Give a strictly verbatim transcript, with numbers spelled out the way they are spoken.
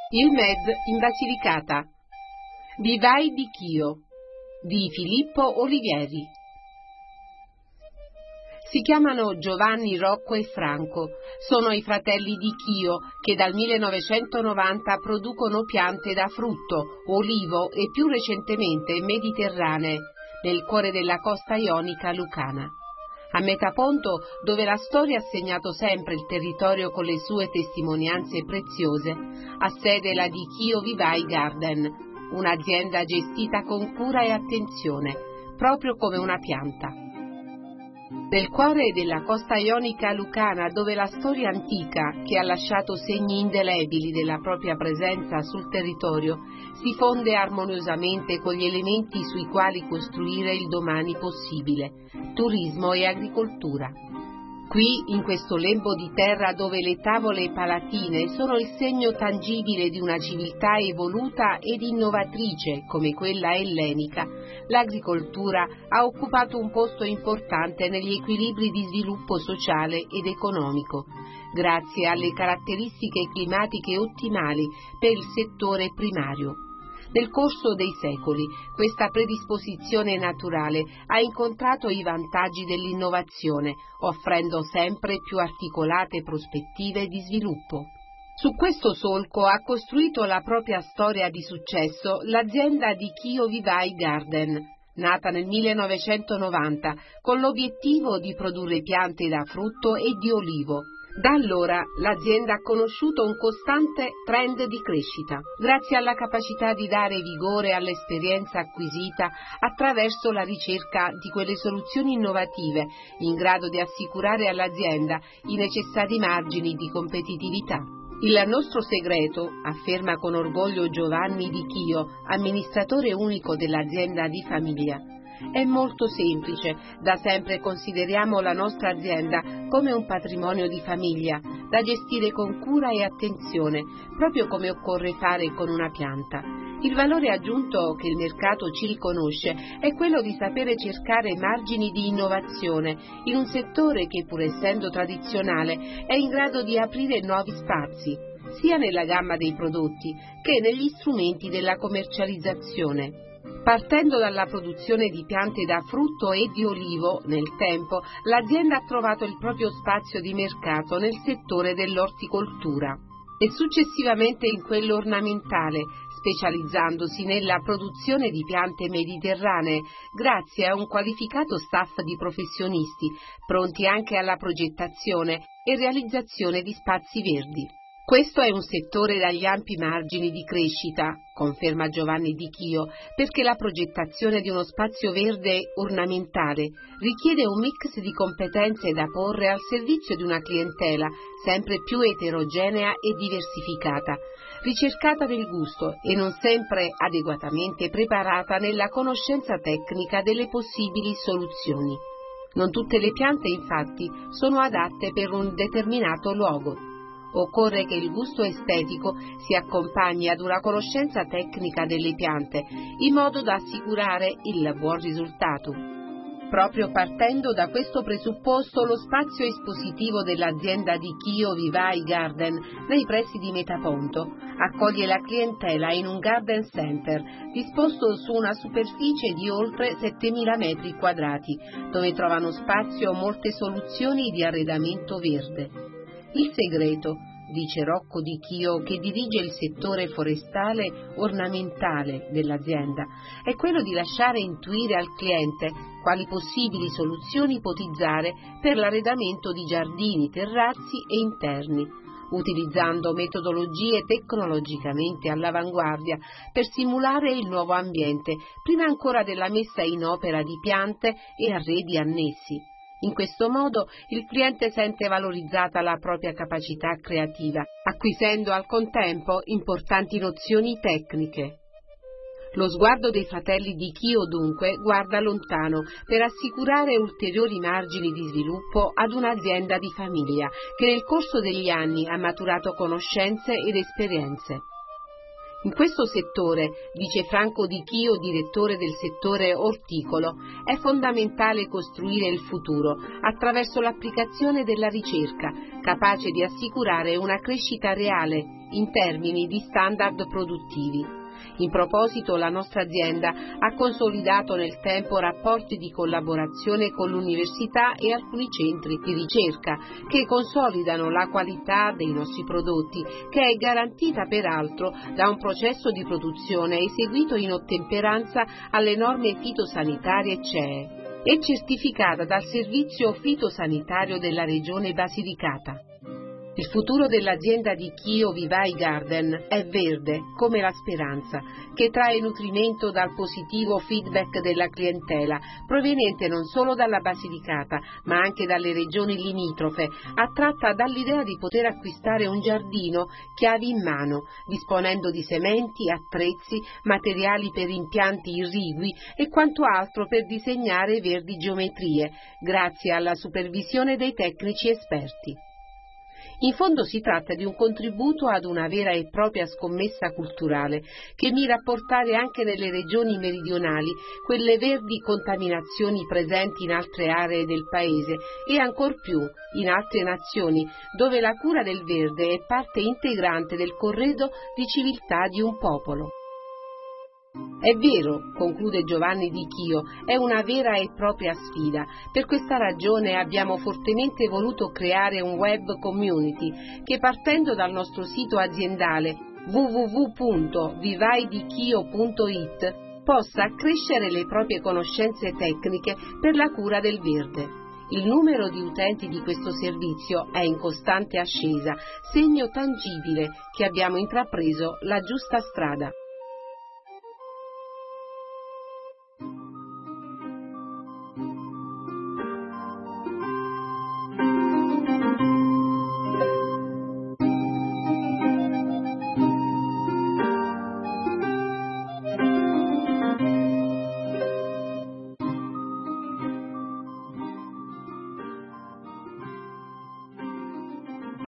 Il Med in Basilicata. Vivai di Chio di Filippo Olivieri. Si chiamano Giovanni, Rocco e Franco. Sono i fratelli di Chio che dal millenovecentonovanta producono piante da frutto, olivo e più recentemente mediterranee nel cuore della costa ionica lucana. A Metaponto, dove la storia ha segnato sempre il territorio con le sue testimonianze preziose, ha sede la di Chio Vivai Garden, un'azienda gestita con cura e attenzione, proprio come una pianta. Nel cuore della costa ionica lucana, dove la storia antica, che ha lasciato segni indelebili della propria presenza sul territorio, si fonde armoniosamente con gli elementi sui quali costruire il domani possibile, turismo e agricoltura. Qui, in questo lembo di terra dove le tavole palatine sono il segno tangibile di una civiltà evoluta ed innovatrice come quella ellenica, l'agricoltura ha occupato un posto importante negli equilibri di sviluppo sociale ed economico, grazie alle caratteristiche climatiche ottimali per il settore primario. Nel corso dei secoli, questa predisposizione naturale ha incontrato i vantaggi dell'innovazione, offrendo sempre più articolate prospettive di sviluppo. Su questo solco ha costruito la propria storia di successo l'azienda di Chio Vivai Garden, nata nel millenovecentonovanta con l'obiettivo di produrre piante da frutto e di olivo. Da allora l'azienda ha conosciuto un costante trend di crescita, grazie alla capacità di dare vigore all'esperienza acquisita attraverso la ricerca di quelle soluzioni innovative in grado di assicurare all'azienda i necessari margini di competitività. Il nostro segreto, afferma con orgoglio Giovanni di Chio, amministratore unico dell'azienda di famiglia, è molto semplice. Da sempre consideriamo la nostra azienda come un patrimonio di famiglia, da gestire con cura e attenzione, proprio come occorre fare con una pianta. Il valore aggiunto che il mercato ci riconosce è quello di sapere cercare margini di innovazione in un settore che, pur essendo tradizionale, è in grado di aprire nuovi spazi, sia nella gamma dei prodotti che negli strumenti della commercializzazione. Partendo dalla produzione di piante da frutto e di olivo, nel tempo, l'azienda ha trovato il proprio spazio di mercato nel settore dell'orticoltura e successivamente in quello ornamentale, specializzandosi nella produzione di piante mediterranee grazie a un qualificato staff di professionisti, pronti anche alla progettazione e realizzazione di spazi verdi. Questo è un settore dagli ampi margini di crescita, conferma Giovanni di Chio, perché la progettazione di uno spazio verde ornamentale richiede un mix di competenze da porre al servizio di una clientela sempre più eterogenea e diversificata, ricercata nel gusto e non sempre adeguatamente preparata nella conoscenza tecnica delle possibili soluzioni. Non tutte le piante, infatti, sono adatte per un determinato luogo. Occorre che il gusto estetico si accompagni ad una conoscenza tecnica delle piante, in modo da assicurare il buon risultato. Proprio partendo da questo presupposto, lo spazio espositivo dell'azienda di Chio Vivai Garden, nei pressi di Metaponto, accoglie la clientela in un garden center disposto su una superficie di oltre settemila metri quadrati, dove trovano spazio molte soluzioni di arredamento verde. Il segreto, dice Rocco di Chio, che dirige il settore forestale ornamentale dell'azienda, è quello di lasciare intuire al cliente quali possibili soluzioni ipotizzare per l'arredamento di giardini, terrazzi e interni, utilizzando metodologie tecnologicamente all'avanguardia per simulare il nuovo ambiente, prima ancora della messa in opera di piante e arredi annessi. In questo modo il cliente sente valorizzata la propria capacità creativa, acquisendo al contempo importanti nozioni tecniche. Lo sguardo dei fratelli di Chio, dunque, guarda lontano per assicurare ulteriori margini di sviluppo ad un'azienda di famiglia che nel corso degli anni ha maturato conoscenze ed esperienze. In questo settore, dice Franco Di Chio, direttore del settore orticolo, è fondamentale costruire il futuro attraverso l'applicazione della ricerca, capace di assicurare una crescita reale in termini di standard produttivi. In proposito, la nostra azienda ha consolidato nel tempo rapporti di collaborazione con l'università e alcuni centri di ricerca che consolidano la qualità dei nostri prodotti, che è garantita peraltro da un processo di produzione eseguito in ottemperanza alle norme fitosanitarie C E E e certificata dal Servizio Fitosanitario della Regione Basilicata. Il futuro dell'azienda Di Chio Vivai Garden è verde, come la speranza, che trae nutrimento dal positivo feedback della clientela, proveniente non solo dalla Basilicata, ma anche dalle regioni limitrofe, attratta dall'idea di poter acquistare un giardino chiavi in mano, disponendo di sementi, attrezzi, materiali per impianti irrigui e quanto altro per disegnare verdi geometrie, grazie alla supervisione dei tecnici esperti. In fondo si tratta di un contributo ad una vera e propria scommessa culturale che mira a portare anche nelle regioni meridionali quelle verdi contaminazioni presenti in altre aree del paese e ancor più in altre nazioni, dove la cura del verde è parte integrante del corredo di civiltà di un popolo. È vero, conclude Giovanni Di Chio, è una vera e propria sfida. Per questa ragione abbiamo fortemente voluto creare un web community che, partendo dal nostro sito aziendale w w w punto vivaidichio punto it, possa accrescere le proprie conoscenze tecniche per la cura del verde. Il numero di utenti di questo servizio è in costante ascesa, segno tangibile che abbiamo intrapreso la giusta strada.